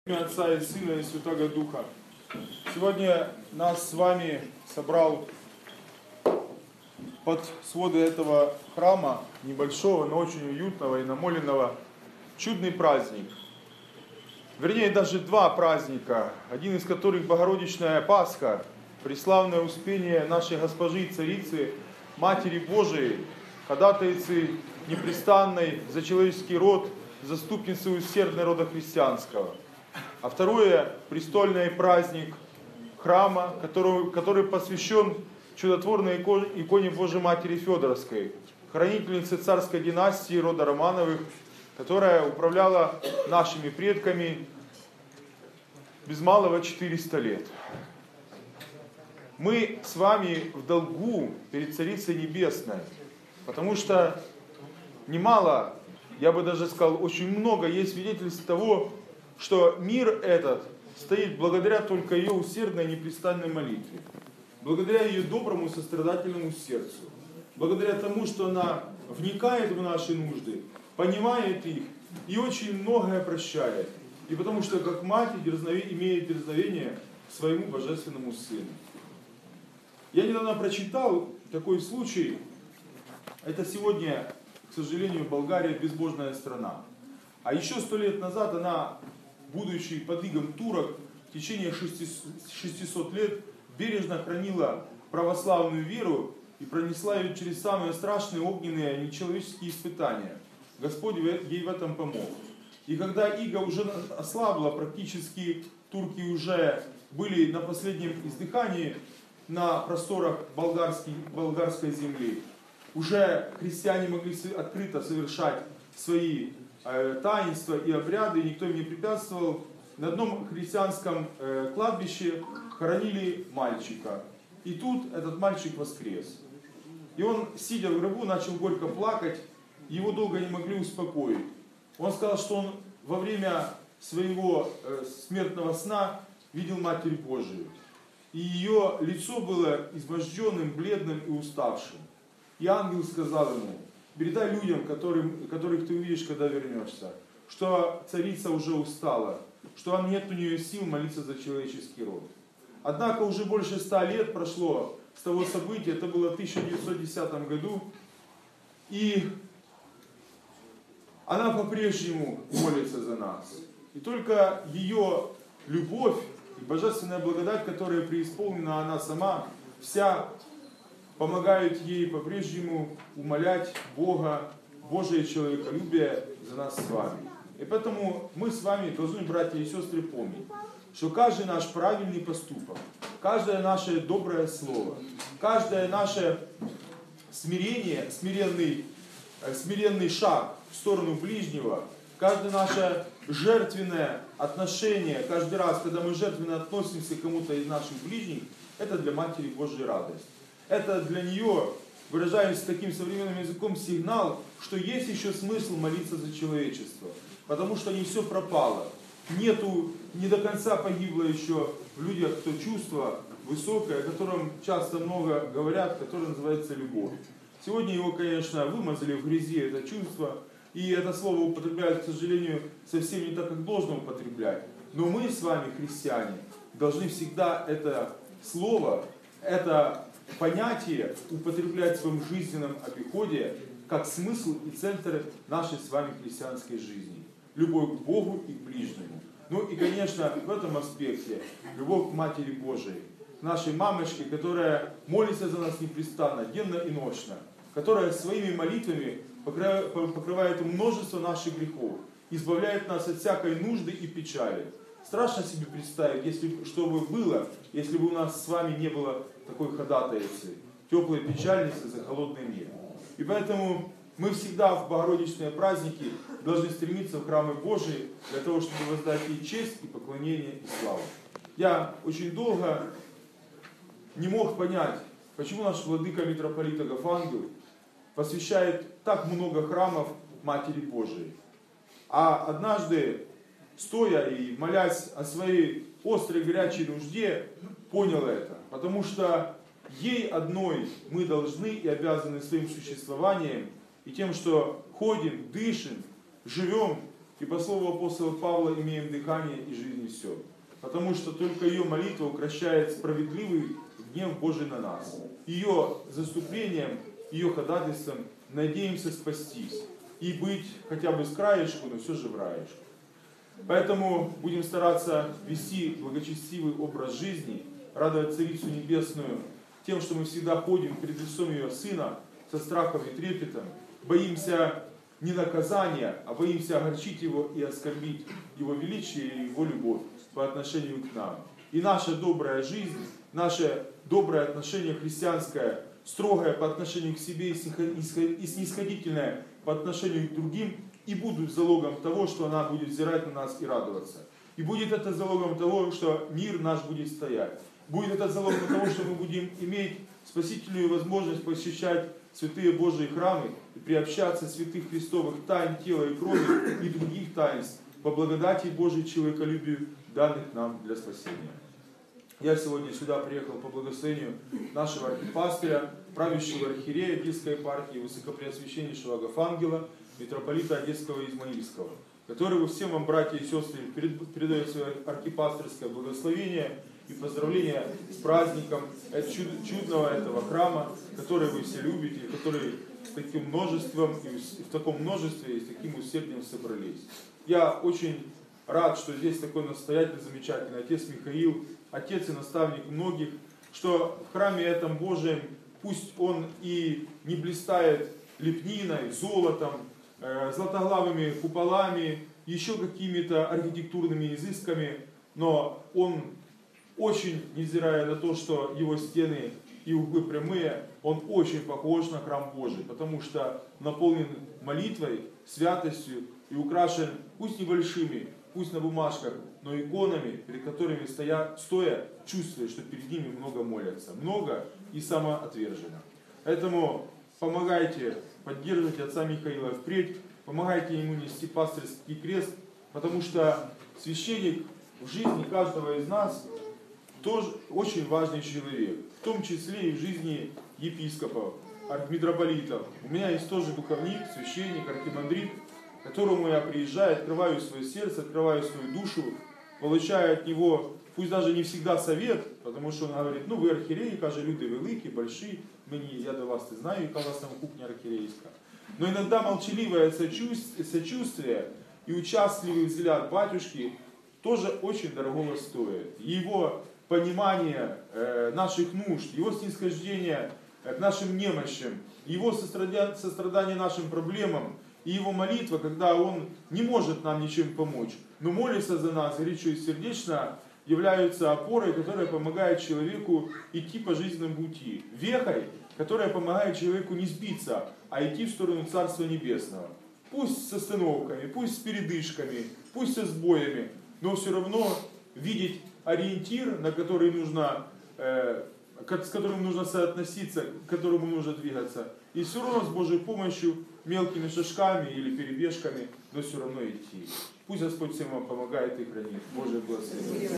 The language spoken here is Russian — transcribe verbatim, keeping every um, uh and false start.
Имя Отца и Сына и Святого Духа. Сегодня нас с вами собрал под своды этого храма, небольшого, но очень уютного и намоленного, чудный праздник. Вернее, даже два праздника, один из которых Богородичная Пасха, преславное успение нашей Госпожи и Царицы, Матери Божией, ходатайцы непрестанной за человеческий род, заступницы усердной рода христианского. А второе, престольный праздник храма, который, который посвящен чудотворной иконе Божьей Матери Федоровской, хранительнице царской династии рода Романовых, которая управляла нашими предками без малого четыреста лет. Мы с вами в долгу перед Царицей Небесной, потому что немало, я бы даже сказал, очень много есть свидетельств того, что мир этот стоит благодаря только ее усердной и непрестанной молитве, благодаря ее доброму сострадательному сердцу, благодаря тому, что она вникает в наши нужды, понимает их и очень многое прощает. И потому что как мать имеет дерзновение к своему божественному сыну. Я недавно прочитал такой случай. Это сегодня, к сожалению, Болгария безбожная страна. А еще сто лет назад она, будучи под игом турок, в течение шестисот лет бережно хранила православную веру и пронесла ее через самые страшные огненные нечеловеческие испытания. Господь ей в этом помог. И когда ига уже ослабла, практически турки уже были на последнем издыхании на просторах болгарской, болгарской земли, уже христиане могли открыто совершать свои таинства и обряды, никто им не препятствовал. На одном христианском кладбище хоронили мальчика. И тут этот мальчик воскрес. И он, сидя в гробу, начал горько плакать. Его долго не могли успокоить. Он сказал, что он во время своего смертного сна видел Матерь Божию. И ее лицо было изможденным, бледным и уставшим. И ангел сказал ему: передай людям, которым, которых ты увидишь, когда вернешься, что царица уже устала, что нет у нее сил молиться за человеческий род. Однако уже больше ста лет прошло с того события, это было в тысяча девятьсот десятом году, и она по-прежнему молится за нас. И только ее любовь и божественная благодать, которая преисполнена она сама, вся помогают ей по-прежнему умолять Бога, Божие человеколюбие за нас с вами. И поэтому мы с вами должны, братья и сестры, помнить, что каждый наш правильный поступок, каждое наше доброе слово, каждое наше смирение, смиренный, смиренный шаг в сторону ближнего, каждое наше жертвенное отношение, каждый раз, когда мы жертвенно относимся к кому-то из наших ближних, это для Матери Божьей радость. Это для нее, выражаясь таким современным языком, сигнал, что есть еще смысл молиться за человечество. Потому что не все пропало. Нету, не до конца погибло еще в людях то чувство высокое, о котором часто много говорят, которое называется любовь. Сегодня его, конечно, вымазали в грязи, это чувство. И это слово употребляют, к сожалению, совсем не так, как должно употреблять. Но мы с вами, христиане, должны всегда это слово, это понятие употреблять в своем жизненном обиходе как смысл и центр нашей с вами христианской жизни. Любовь к Богу и к ближнему. Ну и, конечно, в этом аспекте любовь к Матери Божией, к нашей мамочке, которая молится за нас непрестанно, денно и ночно, которая своими молитвами покрывает множество наших грехов, избавляет нас от всякой нужды и печали. Страшно себе представить, если, что бы было, если бы у нас с вами не было такой ходатайцы, теплой печальницы за холодный мир. И поэтому мы всегда в богородичные праздники должны стремиться в храмы Божии для того, чтобы воздать ей честь и поклонение и славу. Я очень долго не мог понять, почему наш владыка митрополит Агафангел посвящает так много храмов Матери Божией. А однажды, стоя и молясь о своей острой горячей нужде, понял это. Потому что ей одной мы должны и обязаны своим существованием и тем, что ходим, дышим, живем, И по слову апостола Павла имеем дыхание и жизнь все. Потому что только ее молитва укращает справедливый гнев Божий на нас. Ее заступлением, ее ходатайством надеемся спастись и быть хотя бы с краешку, но все же в раешку. Поэтому будем стараться вести благочестивый образ жизни, радовать Царицу Небесную тем, что мы всегда ходим перед лицом ее Сына со страхом и трепетом, боимся не наказания, а боимся огорчить Его и оскорбить Его величие и Его любовь по отношению к нам. И наша добрая жизнь, наше доброе отношение христианское, строгое по отношению к себе и снисходительное по отношению к другим, и будут залогом того, что она будет взирать на нас и радоваться. И будет это залогом того, что мир наш будет стоять. Будет это залогом того, что мы будем иметь спасительную возможность посещать святые Божьи храмы и приобщаться святых Христовых тайн тела и крови и других таинств по благодати Божьей человеколюбию, данных нам для спасения. Я сегодня сюда приехал по благословению нашего архипастыря, правящего архиерея Одесской епархии, высокопреосвященнейшего Агафангела, митрополита Одесского и Измаильского, который всем вам, братья и сестры, передает свое архипастырское благословение и поздравления с праздником чудного этого храма, который вы все любите, который с таким множеством, и в таком множестве и с таким усердием собрались. Я очень рад, что здесь такой настоятель замечательный, отец Михаил, отец и наставник многих, что в храме этом Божьем, пусть он и не блистает лепниной, золотом, э, златоглавыми куполами, еще какими-то архитектурными изысками, но он очень, невзирая на то, что его стены и углы прямые, он очень похож на храм Божий, потому что наполнен молитвой, святостью и украшен пусть небольшими, пусть на бумажках, но иконами, перед которыми стоя, стоя, чувствуя, что перед ними много молятся, много и самоотверженно. Поэтому помогайте поддерживать отца Михаила впредь, помогайте ему нести пастырский крест, потому что священник в жизни каждого из нас тоже очень важный человек, в том числе и в жизни епископов, архимитрополитов. У меня есть тоже духовник, священник, архимандрит, к которому я приезжаю, открываю свое сердце, открываю свою душу, получаю от него, пусть даже не всегда совет, потому что он говорит, ну вы архиереї, каже, люди великі, больші, мені, я до вас не знаю, яка у вас там кухня архиерейская. Но иногда молчаливое сочувствие и участливый взгляд батюшки тоже очень дорогого стоит. Его понимание э, наших нужд, его снисхождение к нашим немощам, его сострадание, сострадание нашим проблемам, и его молитва, когда он не может нам ничем помочь, но молится за нас, горячо и сердечно, являются опорой, которая помогает человеку идти по жизненному пути. Вехой, которая помогает человеку не сбиться, а идти в сторону Царства Небесного. Пусть с остановками, пусть с передышками, пусть со сбоями, но все равно видеть ориентир, на который нужно, э, с которым нужно соотноситься, к которому нужно двигаться. И все равно с Божьей помощью, мелкими шажками или перебежками, но все равно идти. Пусть Господь всем вам помогает и хранит. Божие благословение.